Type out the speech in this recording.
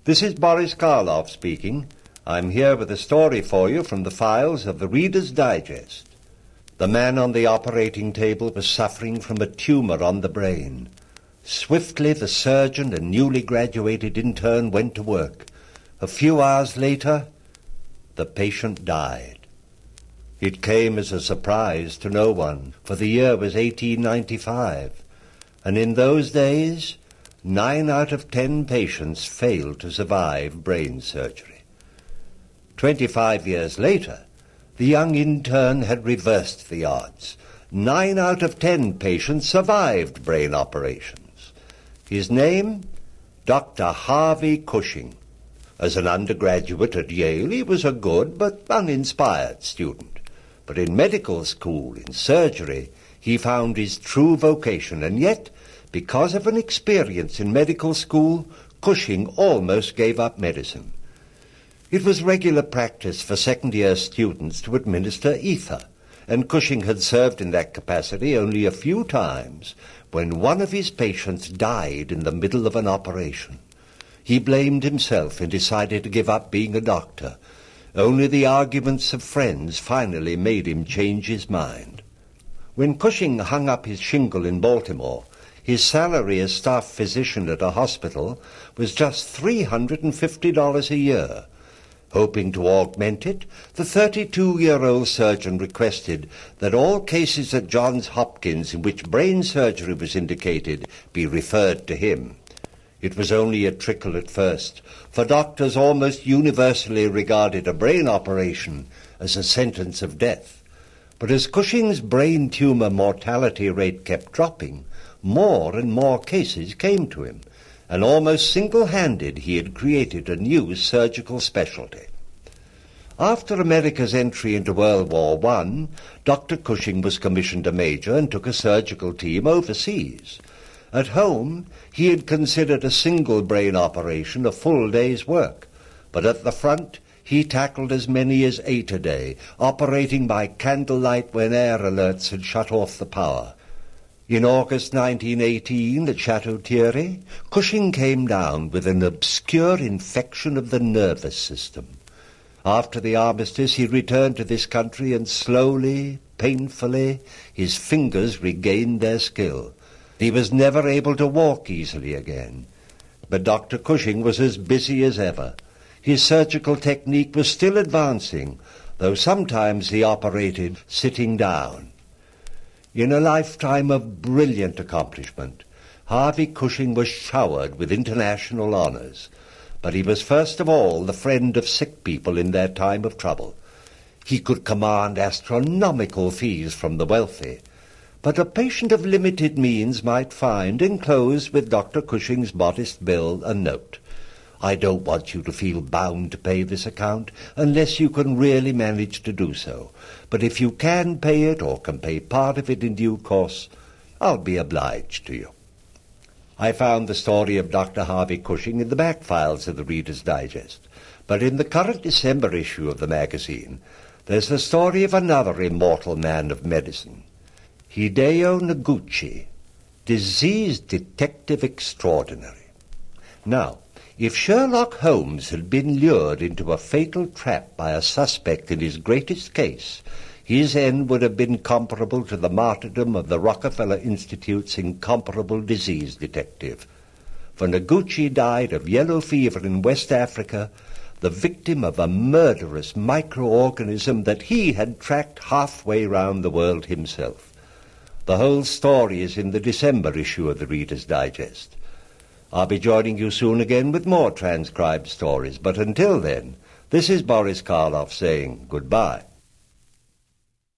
This is Boris Karloff speaking. I'm here with a story for you from the files of the Reader's Digest. The man on the operating table was suffering from a tumor on the brain. Swiftly, the surgeon and newly graduated intern went to work. A few hours later, the patient died. It came as a surprise to no one, for the year was 1895, and in those days, 9 out of 10 patients failed to survive brain surgery. 25 years later, the young intern had reversed the odds. 9 out of 10 patients survived brain operations. His name? Dr. Harvey Cushing. As an undergraduate at Yale, he was a good but uninspired student. But in medical school, in surgery, he found his true vocation, and yet, because of an experience in medical school, Cushing almost gave up medicine. It was regular practice for second-year students to administer ether, and Cushing had served in that capacity only a few times when one of his patients died in the middle of an operation. He blamed himself and decided to give up being a doctor. Only the arguments of friends finally made him change his mind. When Cushing hung up his shingle in Baltimore, his salary as staff physician at a hospital was just $350 a year. Hoping to augment it, the 32-year-old surgeon requested that all cases at Johns Hopkins in which brain surgery was indicated be referred to him. It was only a trickle at first, for doctors almost universally regarded a brain operation as a sentence of death. But as Cushing's brain tumor mortality rate kept dropping, more and more cases came to him, and almost single-handed he had created a new surgical specialty. After America's entry into World War I, Dr. Cushing was commissioned a major and took a surgical team overseas. At home, he had considered a single brain operation a full day's work, but at the front he tackled as many as 8 a day, operating by candlelight when air alerts had shut off the power. In August 1918, at Chateau Thierry, Cushing came down with an obscure infection of the nervous system. After the armistice, he returned to this country, and slowly, painfully, his fingers regained their skill. He was never able to walk easily again. But Dr. Cushing was as busy as ever. His surgical technique was still advancing, though sometimes he operated sitting down. In a lifetime of brilliant accomplishment, Harvey Cushing was showered with international honors, but he was first of all the friend of sick people in their time of trouble. He could command astronomical fees from the wealthy, but a patient of limited means might find enclosed with Dr. Cushing's modest bill a note. I don't want you to feel bound to pay this account unless you can really manage to do so. But if you can pay it or can pay part of it in due course, I'll be obliged to you. I found the story of Dr. Harvey Cushing in the back files of the Reader's Digest. But in the current December issue of the magazine, there's the story of another immortal man of medicine, Hideo Noguchi, disease detective extraordinary. Now, if Sherlock Holmes had been lured into a fatal trap by a suspect in his greatest case, his end would have been comparable to the martyrdom of the Rockefeller Institute's incomparable disease detective. For Noguchi died of yellow fever in West Africa, the victim of a murderous microorganism that he had tracked halfway round the world himself. The whole story is in the December issue of the Reader's Digest. I'll be joining you soon again with more transcribed stories, but until then, this is Boris Karloff saying goodbye.